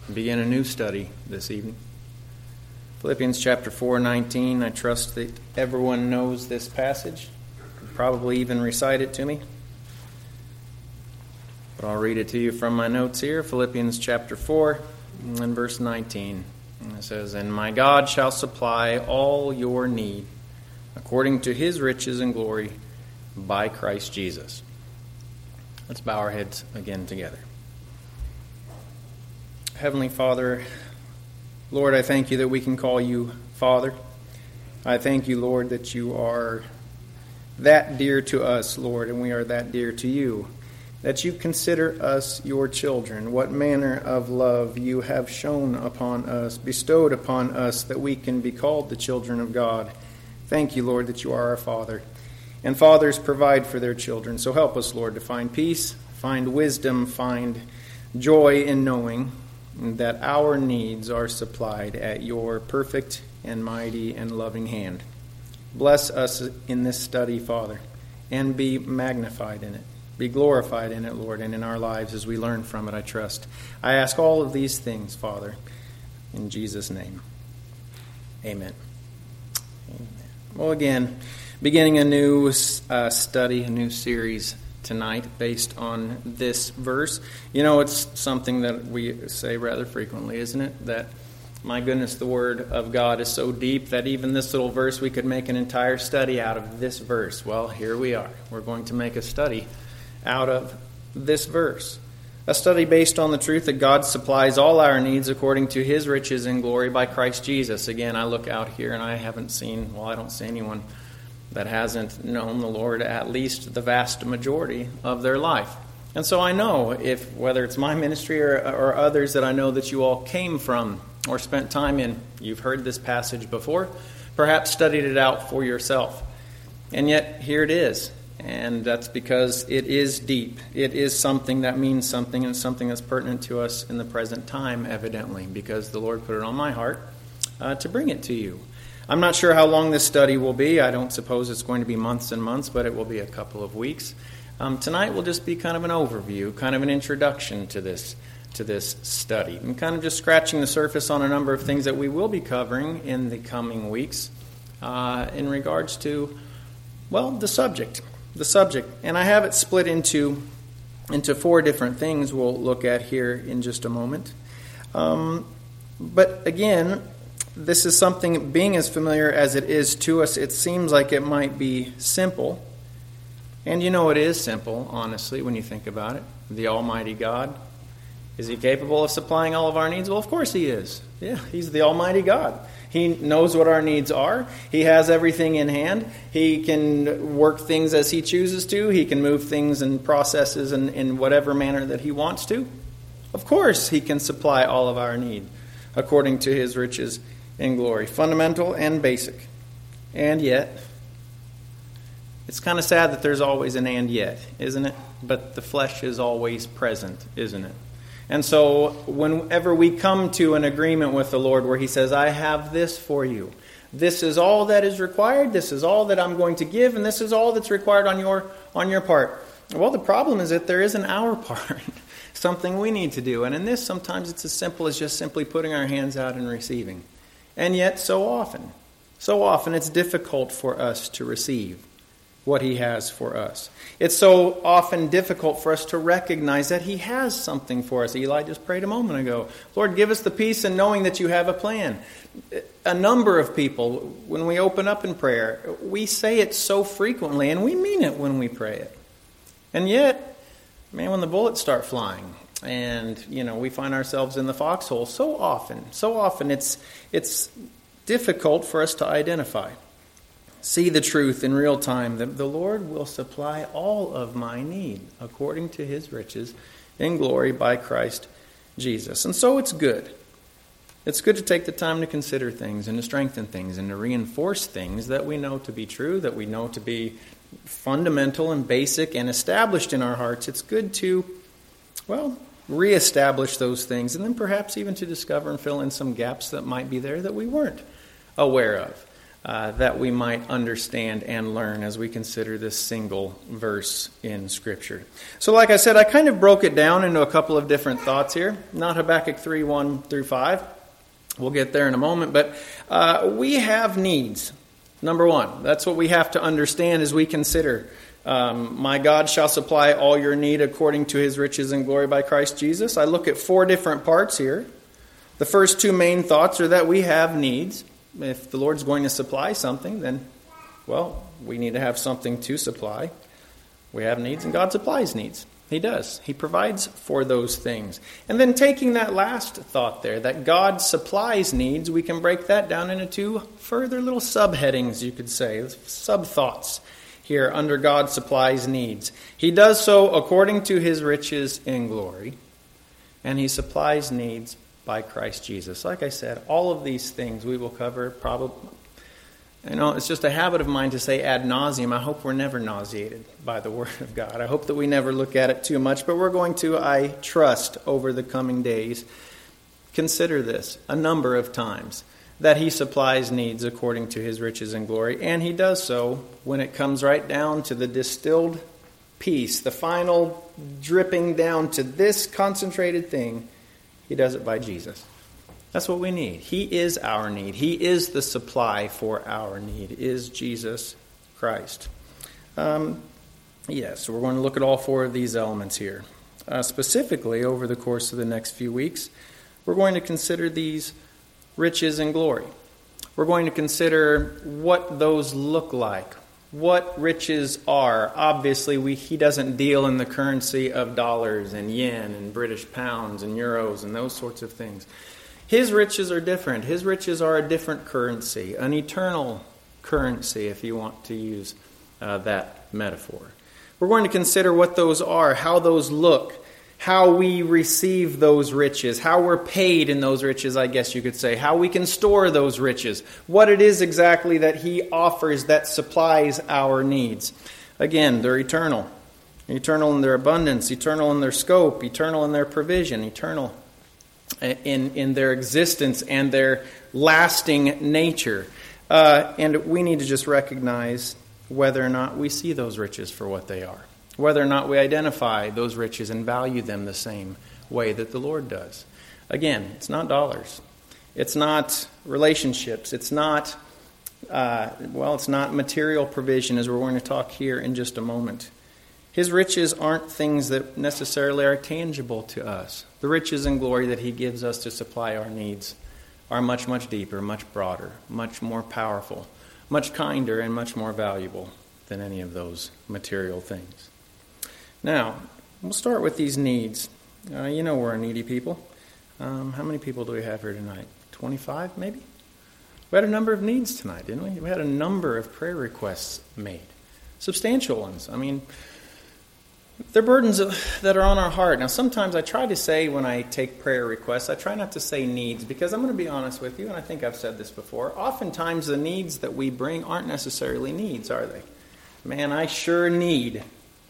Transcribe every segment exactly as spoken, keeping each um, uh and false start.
begin a new study this evening. Philippians chapter four, nineteen. I trust that everyone knows this passage. Could probably even recite it to me. But I'll read it to you from my notes here. Philippians chapter four and verse nineteen. And it says, "And my God shall supply all your need according to his riches and glory by Christ Jesus." Let's bow our heads again together. Heavenly Father, Lord, I thank you that we can call you Father. I thank you, Lord, that you are that dear to us, Lord, and we are that dear to you, that you consider us your children. What manner of love you have shown upon us, bestowed upon us, that we can be called the children of God. Thank you, Lord, that you are our Father. And fathers provide for their children. So help us, Lord, to find peace, find wisdom, find joy in knowing that our needs are supplied at your perfect and mighty and loving hand. Bless us in this study, Father, and be magnified in it. Be glorified in it, Lord, and in our lives as we learn from it, I trust. I ask all of these things, Father, in Jesus' name. Amen. Amen. Well, again, beginning a new uh, study, a new series tonight based on this verse. You know, it's something that we say rather frequently, isn't it? That, my goodness, the Word of God is so deep that even this little verse, we could make an entire study out of this verse. Well, here we are. We're going to make a study out of this verse. A study based on the truth that God supplies all our needs according to his riches and glory by Christ Jesus. Again, I look out here and I haven't seen, well, I don't see anyone that hasn't known the Lord at least the vast majority of their life. And so I know, if whether it's my ministry or, or others that I know that you all came from or spent time in, you've heard this passage before, perhaps studied it out for yourself. And yet, here it is. And that's because it is deep. It is something that means something, and something that's pertinent to us in the present time, evidently, because the Lord put it on my heart uh, to bring it to you. I'm not sure how long this study will be. I don't suppose it's going to be months and months, but it will be a couple of weeks. Um, tonight will just be kind of an overview, kind of an introduction to this to this study. I'm kind of just scratching the surface on a number of things that we will be covering in the coming weeks uh, in regards to, well, the subject. The subject. And I have it split into, into four different things we'll look at here in just a moment. Um, but again, this is something, being as familiar as it is to us, it seems like it might be simple. And you know it is simple, honestly, when you think about it. The Almighty God. Is he capable of supplying all of our needs? Well, of course he is. Yeah, he's the Almighty God. He knows what our needs are. He has everything in hand. He can work things as he chooses to. He can move things and processes in, in whatever manner that he wants to. Of course he can supply all of our need according to his riches in glory. Fundamental and basic. And yet, it's kind of sad that there's always an and yet, isn't it? But the flesh is always present, isn't it? And so whenever we come to an agreement with the Lord where he says, I have this for you. This is all that is required. This is all that I'm going to give. And this is all that's required on your on your part. Well, the problem is that there is an our part. Something we need to do. And in this, sometimes it's as simple as just simply putting our hands out and receiving. And yet, so often, so often it's difficult for us to receive what he has for us. It's so often difficult for us to recognize that he has something for us. Eli just prayed a moment ago. Lord, give us the peace in knowing that you have a plan. A number of people, when we open up in prayer, we say it so frequently, and we mean it when we pray it. And yet, man, when the bullets start flying, and, you know, we find ourselves in the foxhole, so often, so often it's it's difficult for us to identify. See the truth in real time, that the Lord will supply all of my need according to his riches in glory by Christ Jesus. And so it's good. It's good to take the time to consider things and to strengthen things and to reinforce things that we know to be true, that we know to be fundamental and basic and established in our hearts. It's good to, well, reestablish those things and then perhaps even to discover and fill in some gaps that might be there that we weren't aware of. uh, that we might understand and learn as we consider this single verse in Scripture. So like I said, I kind of broke it down into a couple of different thoughts here. Not Habakkuk three, one through five. We'll get there in a moment. But uh, we have needs. Number one, that's what we have to understand as we consider Um, my God shall supply all your need according to his riches and glory by Christ Jesus. I look at four different parts here. The first two main thoughts are that we have needs. If the Lord's going to supply something, then, well, we need to have something to supply. We have needs, and God supplies needs. He does. He provides for those things. And then taking that last thought there, that God supplies needs, we can break that down into two further little subheadings, you could say, sub-thoughts. Here, under God supplies needs. He does so according to his riches in glory, and he supplies needs by Christ Jesus. Like I said, all of these things we will cover probably. You know, it's just a habit of mine to say ad nauseum. I hope we're never nauseated by the Word of God. I hope that we never look at it too much, but we're going to, I trust, over the coming days, consider this a number of times. That he supplies needs according to his riches and glory. And he does so when it comes right down to the distilled piece, the final dripping down to this concentrated thing. He does it by Jesus. That's what we need. He is our need. He is the supply for our need, is Jesus Christ. Um, yes, so we're going to look at all four of these elements here. Uh, specifically, over the course of the next few weeks, we're going to consider these riches and glory. We're going to consider what those look like, what riches are. Obviously, we, he doesn't deal in the currency of dollars and yen and British pounds and euros and those sorts of things. His riches are different. His riches are a different currency, an eternal currency, if you want to use uh, that metaphor. We're going to consider what those are, how those look, how we receive those riches, how we're paid in those riches, I guess you could say, how we can store those riches, what it is exactly that he offers that supplies our needs. Again, they're eternal. Eternal in their abundance, eternal in their scope, eternal in their provision, eternal in, in their existence and their lasting nature. Uh, and we need to just recognize whether or not we see those riches for what they are. Whether or not we identify those riches and value them the same way that the Lord does. Again, it's not dollars. It's not relationships. It's not, uh, well, it's not material provision, as we're going to talk here in just a moment. His riches aren't things that necessarily are tangible to us. The riches and glory that he gives us to supply our needs are much, much deeper, much broader, much more powerful, much kinder, and much more valuable than any of those material things. Now, we'll start with these needs. Uh, you know we're a needy people. Um, how many people do we have here tonight? twenty-five, maybe? We had a number of needs tonight, didn't we? We had a number of prayer requests made. Substantial ones. I mean, they're burdens that are on our heart. Now, sometimes I try to say when I take prayer requests, I try not to say needs, because I'm going to be honest with you, and I think I've said this before, oftentimes the needs that we bring aren't necessarily needs, are they? Man, I sure need...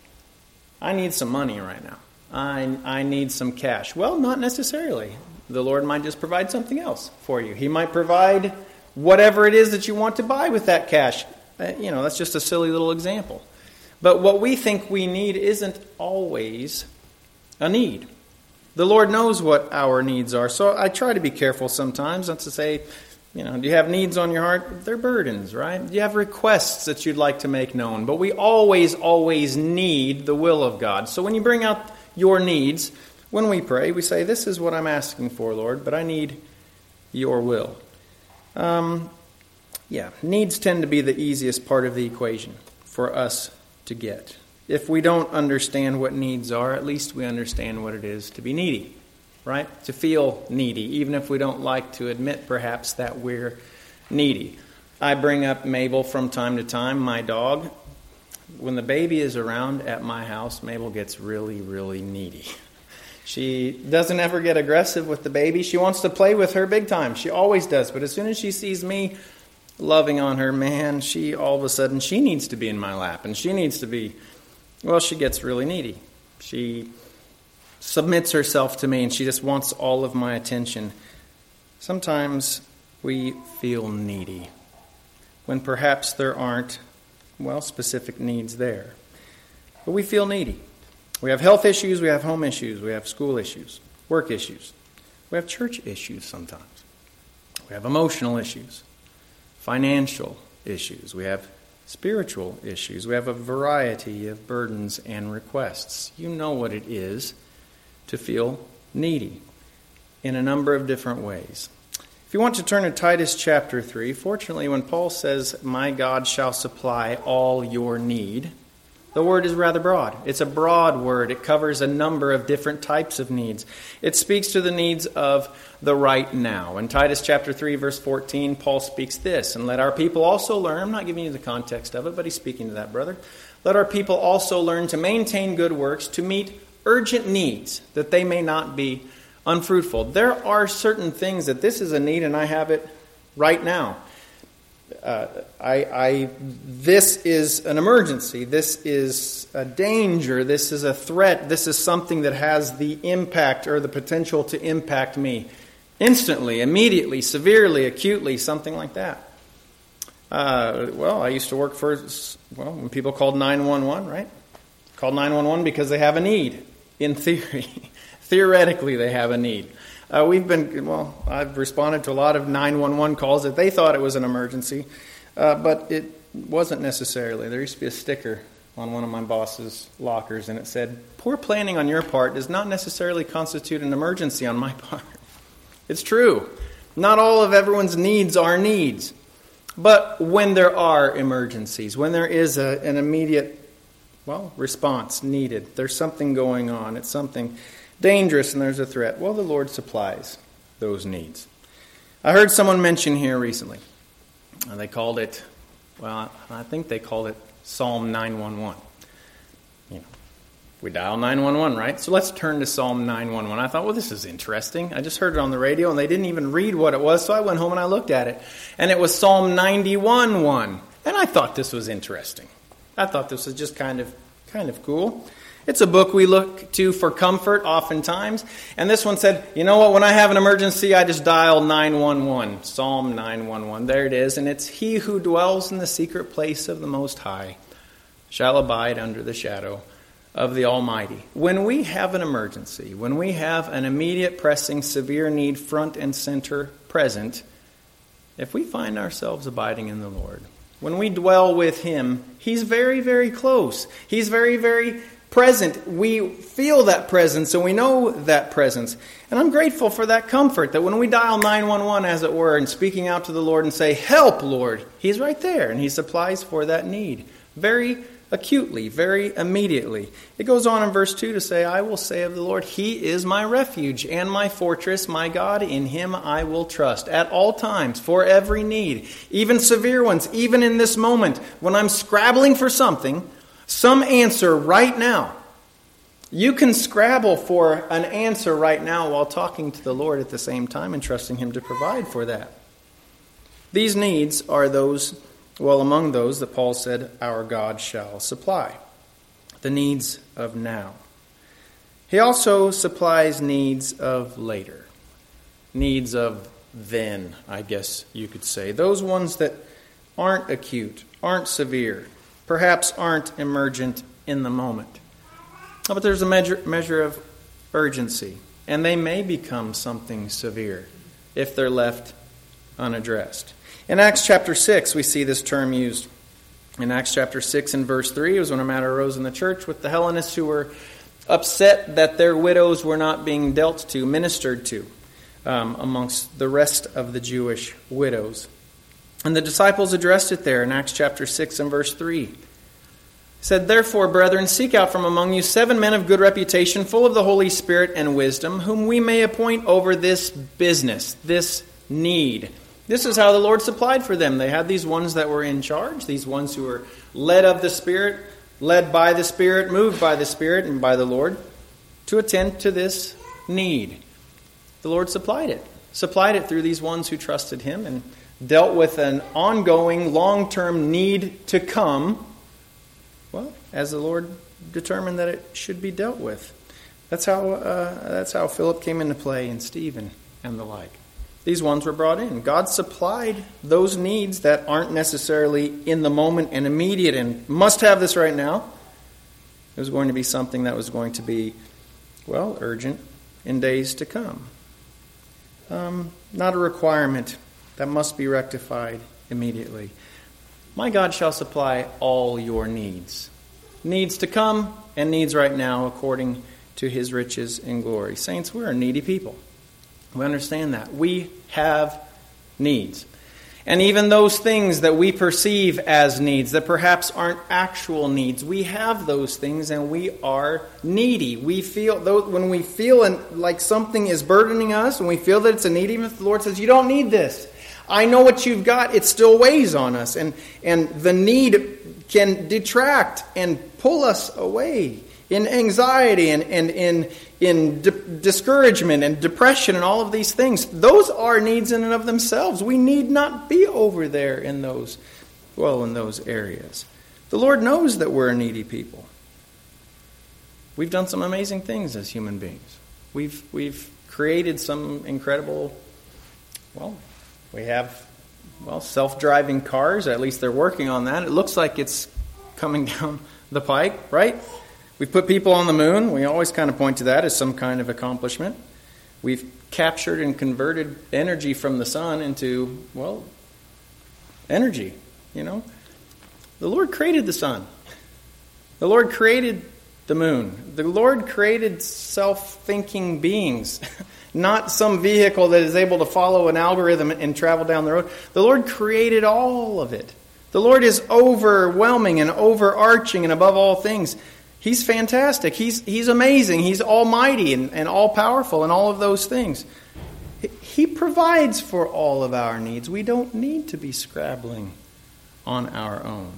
I need some money right now. I I need some cash. Well, not necessarily. The Lord might just provide something else for you. He might provide whatever it is that you want to buy with that cash. Uh, you know, that's just a silly little example. But what we think we need isn't always a need. The Lord knows what our needs are. So I try to be careful sometimes not to say, you know, do you have needs on your heart? They're burdens, right? Do you have requests that you'd like to make known? But we always, always need the will of God. So when you bring out your needs, when we pray, we say, this is what I'm asking for, Lord, but I need your will. Um, yeah, needs tend to be the easiest part of the equation for us to get. If we don't understand what needs are, at least we understand what it is to be needy. Right? To feel needy, even if we don't like to admit perhaps that we're needy. I bring up Mabel from time to time, my dog. When the baby is around at my house, Mabel gets really, really needy. She doesn't ever get aggressive with the baby. She wants to play with her big time. She always does. But as soon as she sees me loving on her, man, she all of a sudden, she needs to be in my lap. And she needs to be, well, she gets really needy. She submits herself to me, and she just wants all of my attention. Sometimes we feel needy. when perhaps there aren't, well, specific needs there. But we feel needy. We have health issues, we have home issues, we have school issues, work issues. We have church issues sometimes. We have emotional issues, financial issues. We have spiritual issues. We have a variety of burdens and requests. You know what it is to feel needy in a number of different ways. If you want to turn to Titus chapter three, fortunately when Paul says, "My God shall supply all your need," the word is rather broad. It's a broad word. It covers a number of different types of needs. It speaks to the needs of the right now. In Titus chapter three, verse fourteen, Paul speaks this, "And let our people also learn," I'm not giving you the context of it, but he's speaking to that brother. "Let our people also learn to maintain good works, to meet urgent needs, that they may not be unfruitful." There are certain things that this is a need, and I have it right now. Uh, I, I, this is an emergency. This is a danger. This is a threat. This is something that has the impact or the potential to impact me instantly, immediately, severely, acutely, something like that. Uh, well, I used to work for, well, when people called nine one one, right? Called nine one one because they have a need, in theory. Theoretically, they have a need. Uh, we've been, well, I've responded to a lot of nine one one calls that they thought it was an emergency, uh, but it wasn't necessarily. There used to be a sticker on one of my boss's lockers, and it said, "Poor planning on your part does not necessarily constitute an emergency on my part." It's true. Not all of everyone's needs are needs. But when there are emergencies, when there is a, an immediate, well, response needed, there's something going on, it's something dangerous and there's a threat, well, the Lord supplies those needs. I heard someone mention here recently, and they called it, well, I think they called it Psalm nine one one. You know, we dial nine one one, right? So let's turn to Psalm nine one one. I thought, well, this is interesting. I just heard it on the radio, and they didn't even read what it was, so I went home and I looked at it. And it was Psalm ninety-one one. And I thought this was interesting. I thought this was just kind of, kind of cool. It's a book we look to for comfort oftentimes. And this one said, you know what, when I have an emergency, I just dial nine one one. Psalm nine one one. There it is. And it's, "He who dwells in the secret place of the Most High shall abide under the shadow of the Almighty." When we have an emergency, when we have an immediate, pressing, severe need front and center present, if we find ourselves abiding in the Lord, when we dwell with Him, He's very, very close. He's very, very present. We feel that presence and we know that presence. And I'm grateful for that comfort that when we dial nine one one, as it were, and speaking out to the Lord and say, "Help, Lord," He's right there and He supplies for that need very acutely, very immediately. It goes on in verse two to say, "I will say of the Lord, He is my refuge and my fortress, my God, in Him I will trust." At all times, for every need, even severe ones, even in this moment, when I'm scrabbling for something, some answer right now. You can scrabble for an answer right now while talking to the Lord at the same time and trusting Him to provide for that. These needs are those, well, among those that Paul said, our God shall supply. The needs of now. He also supplies needs of later. Needs of then, I guess you could say. Those ones that aren't acute, aren't severe, perhaps aren't emergent in the moment. But there's a measure, measure of urgency, and they may become something severe if they're left unaddressed. In Acts chapter six, we see this term used. In Acts chapter six and verse three, it was when a matter arose in the church with the Hellenists who were upset that their widows were not being dealt to, ministered to, um, amongst the rest of the Jewish widows. And the disciples addressed it there in Acts chapter six and verse three. He said, "Therefore, brethren, seek out from among you seven men of good reputation, full of the Holy Spirit and wisdom, whom we may appoint over this business," this need. This is how the Lord supplied for them. They had these ones that were in charge, these ones who were led of the Spirit, led by the Spirit, moved by the Spirit and by the Lord, to attend to this need. The Lord supplied it. Supplied it through these ones who trusted Him and dealt with an ongoing, long-term need to come, well, as the Lord determined that it should be dealt with. That's how uh, that's how Philip came into play, and Stephen and the like. these ones were brought in. God supplied those needs that aren't necessarily in the moment and immediate and must have this right now. It was going to be something that was going to be, well, urgent in days to come. Um, not a requirement that must be rectified immediately. My God shall supply all your needs. Needs to come and needs right now according to his riches in glory. Saints, we're a needy people. We understand that. We have needs. And even those things that we perceive as needs, that perhaps aren't actual needs, we have those things and we are needy. We feel, when we feel like something is burdening us, and we feel that it's a need, even if the Lord says, you don't need this. I know what you've got, it still weighs on us. And, and the need can detract and pull us away in anxiety and, and in, in di- discouragement and depression and all of these things. Those are needs in and of themselves. We need not be over there in those, well, in those areas. The Lord knows that we're a needy people. We've done some amazing things as human beings. We've, we've created some incredible, well, we have, well, self-driving cars. At least they're working on that. It looks like it's coming down the pike, right? We've put people on the moon. We always kind of point to that as some kind of accomplishment. We've captured and converted energy from the sun into, well, energy, you know. The Lord created the sun. The Lord created the moon. The Lord created self-thinking beings, not some vehicle that is able to follow an algorithm and travel down the road. The Lord created all of it. The Lord is overwhelming and overarching and above all things. He's fantastic. He's He's amazing. He's almighty and, and all-powerful and all of those things. He provides for all of our needs. We don't need to be scrabbling on our own.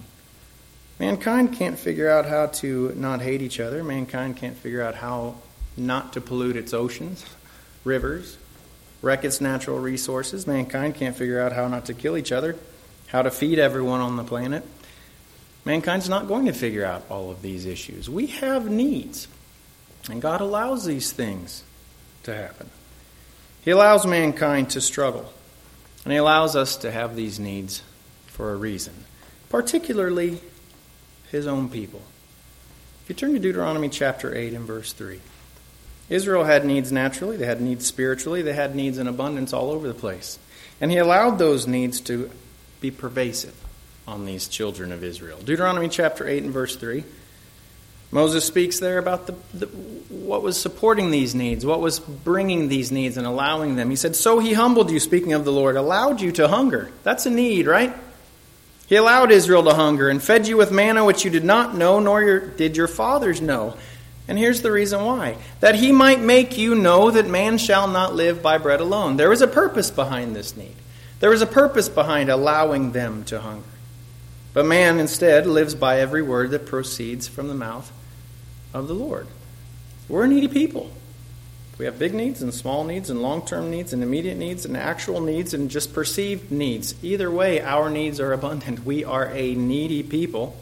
Mankind can't figure out how to not hate each other. Mankind can't figure out how not to pollute its oceans, rivers, wreck its natural resources. Mankind can't figure out how not to kill each other, how to feed everyone on the planet. Mankind's not going to figure out all of these issues. We have needs, and God allows these things to happen. He allows mankind to struggle, and He allows us to have these needs for a reason, particularly His own people. If you turn to Deuteronomy chapter eight and verse three, Israel had needs naturally, they had needs spiritually, they had needs in abundance all over the place. And He allowed those needs to be pervasive on these children of Israel. Deuteronomy chapter eight and verse three. Moses speaks there about the, the what was supporting these needs, what was bringing these needs and allowing them. He said, so He humbled you, speaking of the Lord, allowed you to hunger. That's a need, right? He allowed Israel to hunger and fed you with manna which you did not know, nor your, did your fathers know. And here's the reason why. That He might make you know that man shall not live by bread alone. There was a purpose behind this need. There was a purpose behind allowing them to hunger. But man instead lives by every word that proceeds from the mouth of the Lord. We're a needy people. We have big needs and small needs and long-term needs and immediate needs and actual needs and just perceived needs. Either way, our needs are abundant. We are a needy people.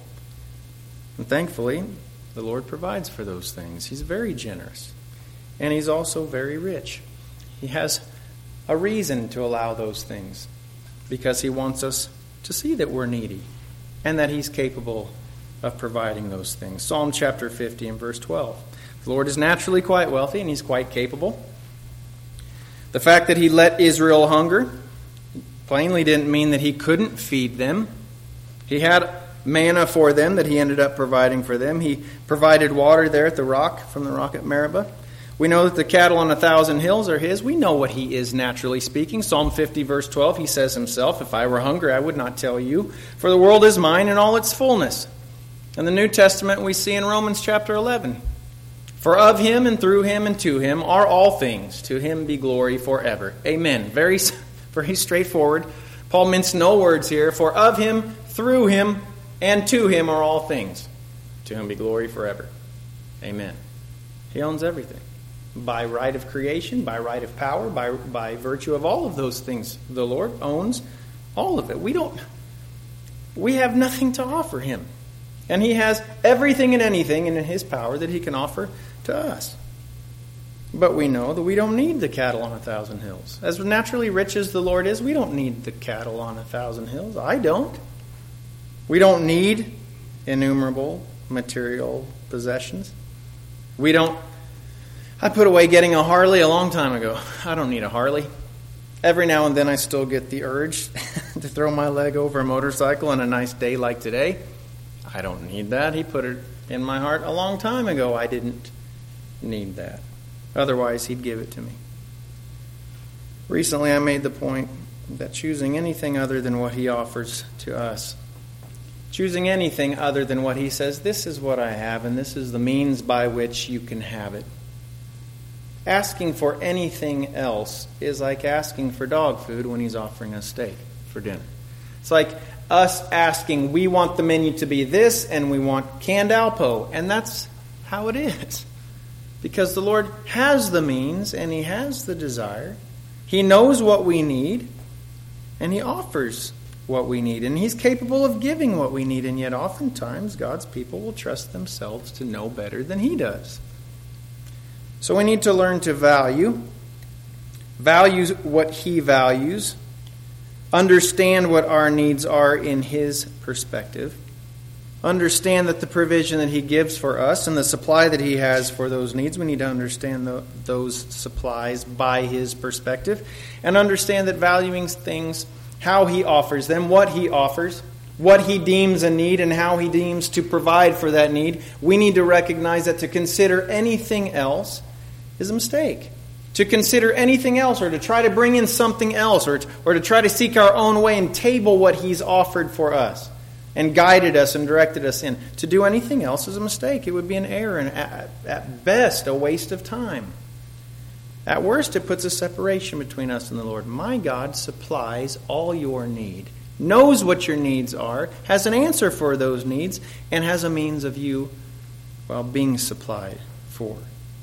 And thankfully, the Lord provides for those things. He's very generous. And He's also very rich. He has a reason to allow those things because He wants us to see that we're needy and that He's capable of providing those things. Psalm chapter fifty and verse twelve. The Lord is naturally quite wealthy and He's quite capable. The fact that He let Israel hunger plainly didn't mean that He couldn't feed them. He had manna for them that He ended up providing for them. He provided water there at the rock, from the rock at Meribah. We know that the cattle on a thousand hills are His. We know what He is naturally speaking. Psalm fifty verse twelve, He says Himself, if I were hungry, I would not tell you, for the world is mine and all its fullness. In the New Testament, we see in Romans chapter eleven, for of Him and through Him and to Him are all things. To Him be glory forever. Amen. Very, very straightforward. Paul minced no words here. For of Him, through Him, and to Him are all things. To Him be glory forever. Amen. He owns everything. By right of creation, by right of power, by, by virtue of all of those things. The Lord owns all of it. We don't, we have nothing to offer Him. And He has everything and anything in His power that He can offer to us. But we know that we don't need the cattle on a thousand hills. As naturally rich as the Lord is, we don't need the cattle on a thousand hills. I don't. We don't need innumerable material possessions. We don't. I put away getting a Harley a long time ago. I don't need a Harley. Every now and then I still get the urge to throw my leg over a motorcycle on a nice day like today. I don't need that. He put it in my heart a long time ago. I didn't need that. Otherwise, he'd give it to me. Recently, I made the point that choosing anything other than what he offers to us, choosing anything other than what he says, this is what I have and this is the means by which you can have it. Asking for anything else is like asking for dog food when he's offering us steak for dinner. It's like us asking, we want the menu to be this and we want canned Alpo. And that's how it is. Because the Lord has the means and he has the desire. He knows what we need and he offers what we need. And he's capable of giving what we need. And yet oftentimes God's people will trust themselves to know better than he does. So we need to learn to value, value what he values, understand what our needs are in his perspective, understand that the provision that he gives for us and the supply that he has for those needs, we need to understand the, those supplies by his perspective, and understand that valuing things, how he offers them, what he offers, what he deems a need and how he deems to provide for that need, we need to recognize that to consider anything else is a mistake. To consider anything else or to try to bring in something else or to, or to try to seek our own way and table what he's offered for us and guided us and directed us in. To do anything else is a mistake. It would be an error and at, at best a waste of time. At worst, it puts a separation between us and the Lord. My God supplies all your need, knows what your needs are, has an answer for those needs, and has a means of you, well, being supplied for.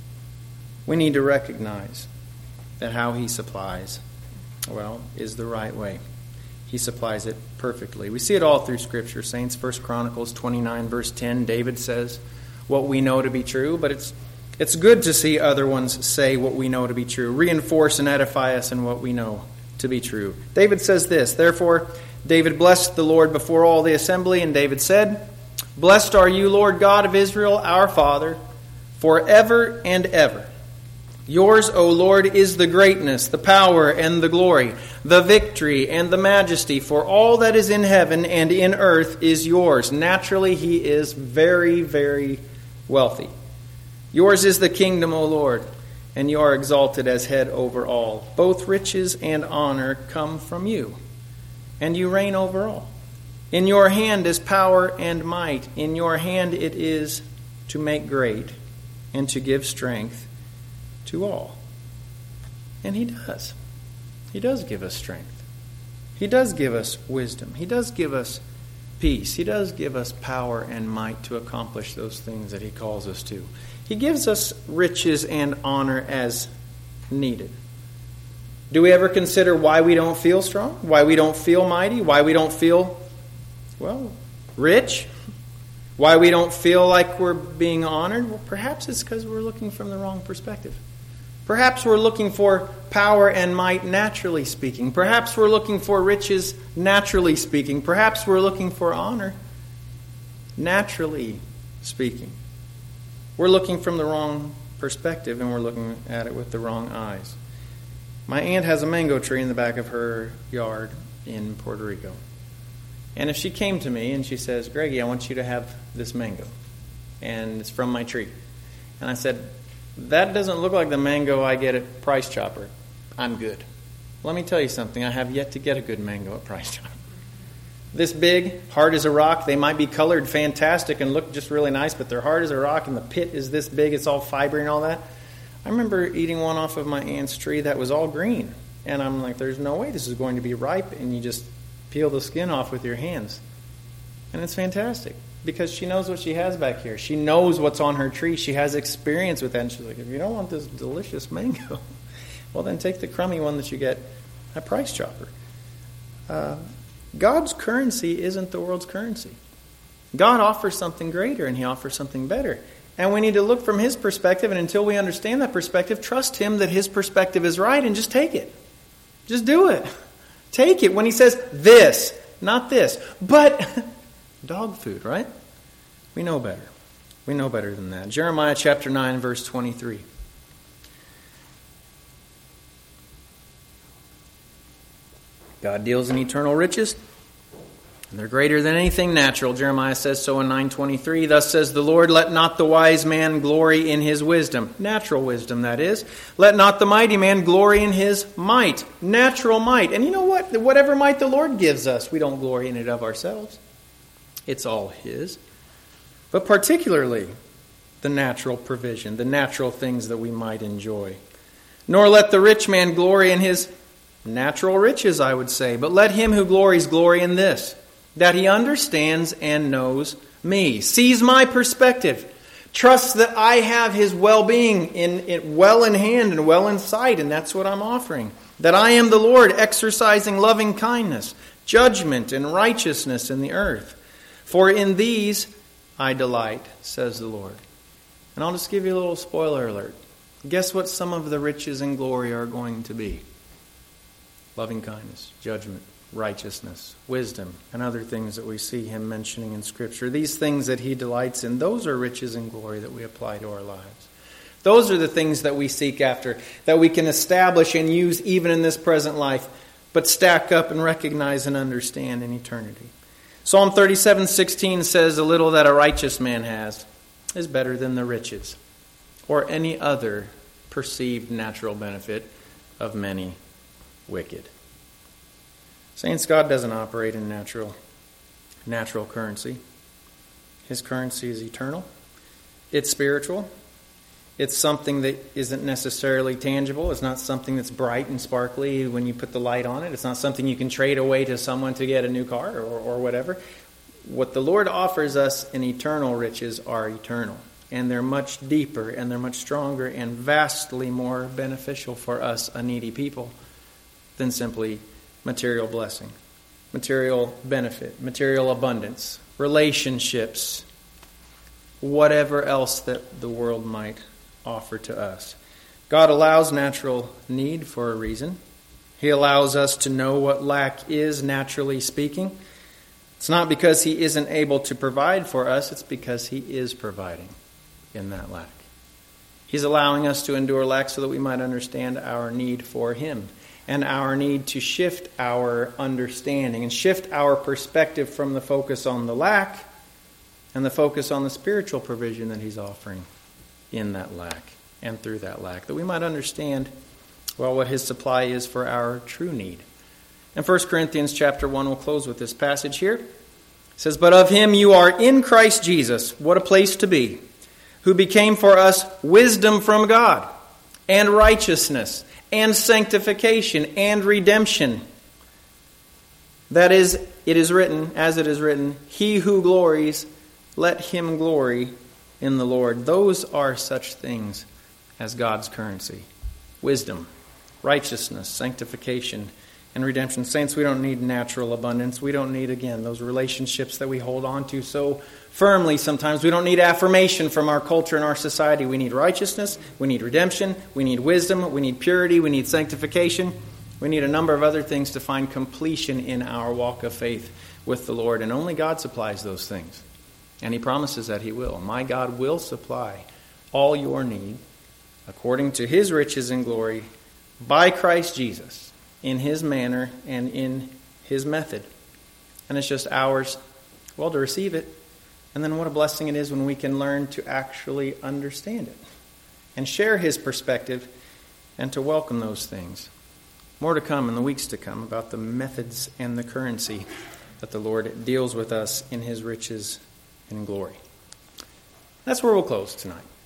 We need to recognize that how he supplies, well, is the right way. He supplies it perfectly. We see it all through Scripture, saints. First Chronicles twenty-nine, verse ten, David says what we know to be true, but it's it's good to see other ones say what we know to be true, reinforce and edify us in what we know to be true. David says this, therefore, David blessed the Lord before all the assembly, and David said, blessed are you, Lord God of Israel, our Father, forever and ever. Yours, O Lord, is the greatness, the power, and the glory, the victory, and the majesty, for all that is in heaven and in earth is yours. Naturally, he is very, very wealthy. Yours is the kingdom, O Lord, and you are exalted as head over all. Both riches and honor come from you, and you reign over all. In your hand is power and might. In your hand it is to make great and to give strength to all. And he does. He does give us strength. He does give us wisdom. He does give us peace. He does give us power and might to accomplish those things that he calls us to. He gives us riches and honor as needed. Do we ever consider why we don't feel strong? Why we don't feel mighty? Why we don't feel, well, rich? Why we don't feel like we're being honored? Well, perhaps it's because we're looking from the wrong perspective. Perhaps we're looking for power and might naturally speaking. Perhaps we're looking for riches naturally speaking. Perhaps we're looking for honor naturally speaking. We're looking from the wrong perspective and we're looking at it with the wrong eyes. My aunt has a mango tree in the back of her yard in Puerto Rico. And if she came to me and she says, Greggy, I want you to have this mango. And it's from my tree. And I said, that doesn't look like the mango I get at Price Chopper. I'm good. Let me tell you something. I have yet to get a good mango at Price Chopper. This big, hard as a rock. They might be colored fantastic and look just really nice, but they're hard as a rock and the pit is this big. It's all fibery and all that. I remember eating one off of my aunt's tree that was all green. And I'm like, there's no way this is going to be ripe. And you just peel the skin off with your hands. And it's fantastic because she knows what she has back here. She knows what's on her tree. She has experience with that. And she's like, if you don't want this delicious mango, well, then take the crummy one that you get at Price Chopper. Uh, God's currency isn't the world's currency. God offers something greater and he offers something better. And we need to look from his perspective, and until we understand that perspective, trust him that his perspective is right and just take it. Just do it. Take it when he says this, not this. But dog food, right? We know better. We know better than that. Jeremiah chapter nine, verse twenty-three. God deals in eternal riches, and they're greater than anything natural. Jeremiah says so in nine twenty-three. Thus says the Lord, let not the wise man glory in his wisdom. Natural wisdom, that is. Let not the mighty man glory in his might. Natural might. And you know what? Whatever might the Lord gives us, we don't glory in it of ourselves. It's all his. But particularly the natural provision, the natural things that we might enjoy. Nor let the rich man glory in his natural riches, I would say. But let him who glories glory in this, that he understands and knows me, sees my perspective, trusts that I have his well-being in, in well in hand and well in sight, and that's what I'm offering. That I am the Lord exercising loving kindness, judgment, and righteousness in the earth. For in these I delight, says the Lord. And I'll just give you a little spoiler alert. Guess what some of the riches and glory are going to be? Loving kindness, judgment, righteousness, wisdom, and other things that we see him mentioning in Scripture. These things that he delights in, those are riches and glory that we apply to our lives. Those are the things that we seek after, that we can establish and use even in this present life, but stack up and recognize and understand in eternity. Psalm thirty-seven sixteen says, the little that a righteous man has is better than the riches or any other perceived natural benefit of many wicked. Saints, God doesn't operate in natural, natural currency. His currency is eternal. It's spiritual. It's something that isn't necessarily tangible. It's not something that's bright and sparkly when you put the light on it. It's not something you can trade away to someone to get a new car or, or whatever. What the Lord offers us in eternal riches are eternal. And they're much deeper and they're much stronger and vastly more beneficial for us, a needy people, than simply material blessing, material benefit, material abundance, relationships, whatever else that the world might offer to us. God allows natural need for a reason. He allows us to know what lack is, naturally speaking. It's not because he isn't able to provide for us, it's because he is providing in that lack. He's allowing us to endure lack so that we might understand our need for him and our need to shift our understanding and shift our perspective from the focus on the lack and the focus on the spiritual provision that he's offering in that lack and through that lack, that we might understand, well, what his supply is for our true need. And First Corinthians chapter one, we'll close with this passage here. It says, but of him you are in Christ Jesus, what a place to be, who became for us wisdom from God and righteousness and sanctification and redemption. That is, it is written, as it is written, he who glories, let him glory in the Lord. Those are such things as God's currency. Wisdom, righteousness, sanctification, and redemption. Saints, we don't need natural abundance. We don't need, again, those relationships that we hold on to so firmly sometimes. We don't need affirmation from our culture and our society. We need righteousness. We need redemption. We need wisdom. We need purity. We need sanctification. We need a number of other things to find completion in our walk of faith with the Lord. And only God supplies those things. And he promises that he will. My God will supply all your need according to his riches and glory by Christ Jesus in his manner and in his method. And it's just ours, well, to receive it. And then what a blessing it is when we can learn to actually understand it and share his perspective and to welcome those things. More to come in the weeks to come about the methods and the currency that the Lord deals with us in his riches and glory. That's where we'll close tonight.